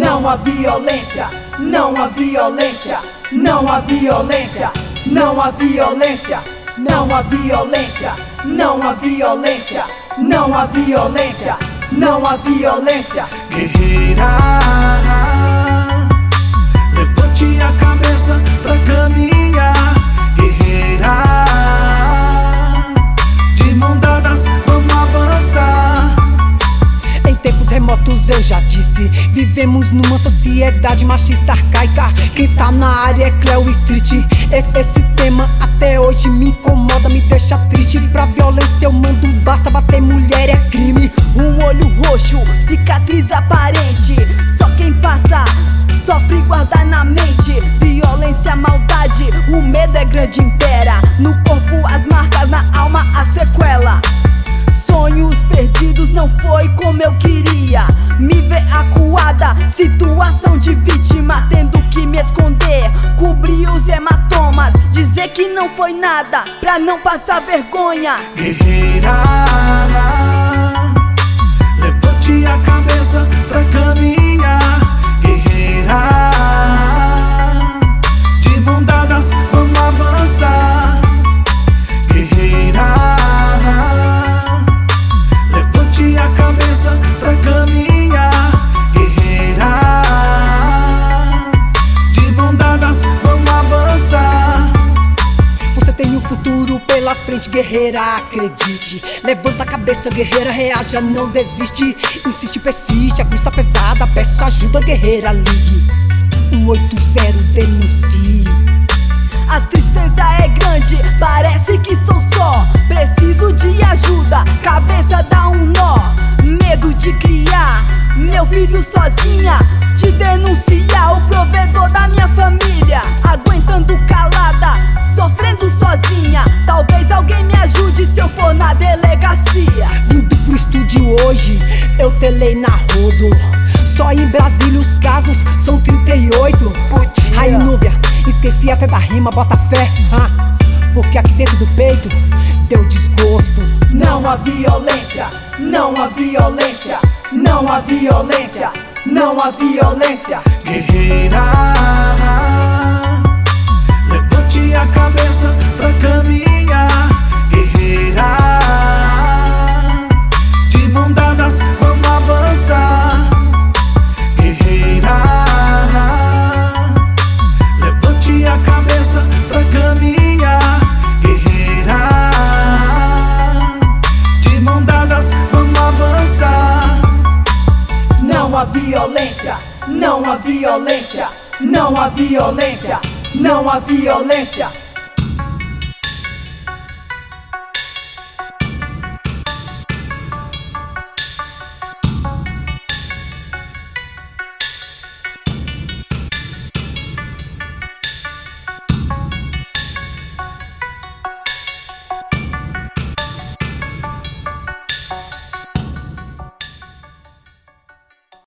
não há violência, não há violência, não há violência, não há violência, não há violência, não há violência, não há violência, não há violência. Guerreira, levante a cabeça pra caminhar. Guerreira, de mão dadas vamos avançar. Em tempos remotos eu já disse, vivemos numa sociedade machista arcaica. Quem tá na área é Cleo Street. Esse tema até hoje me incomoda, me deixa triste. Pra violência eu mando um basta, bater mulher é crime. Um olho roxo, cicatriz aparente, só quem passa sofre e guarda na mente. Violência, maldade, o medo é grande, impera. No corpo as marcas, na alma a sequela. Sonhos perdidos, não foi como eu queria. Me ver acuada, situação de vítima, tendo que me esconder, cobrir os hematomas, dizer que não foi nada, pra não passar vergonha. Guerreira, levante a cabeça pra caminhar. Guerreira, de mão dadas vamos avançar. Guerreira, levante a cabeça pra caminhar. Guerreira, de mão dadas vamos avançar. Você tem um futuro pela frente, guerreira, acredite. Levanta a cabeça, guerreira, reaja, não desiste. Insiste, persiste, a cruz tá pesada, peça ajuda, guerreira, ligue 180, denuncie. A tristeza é grande, parece que estou só. Preciso de ajuda, cabeça dá um nó. Medo de criar meu filho sozinha, de denunciar o provedor da minha família. Aguentando calada, sofrendo sozinha. Talvez alguém me ajude se eu for na delegacia. Vindo pro estúdio hoje, eu telei na rodo. Só em Brasília os casos são 38. Aí Núbia, esqueci até da rima, bota fé, porque aqui dentro do peito deu desgosto. Não há violência, não há violência, não há violência, não há violência. Guerreira, levante a cabeça pra caminhar. Guerreira, de mão dadas vamos avançar. Guerreira, levante a cabeça pra caminhar. Guerreira, de mão dadas vamos avançar. Não há violência, não há violência, não há violência, não há violência.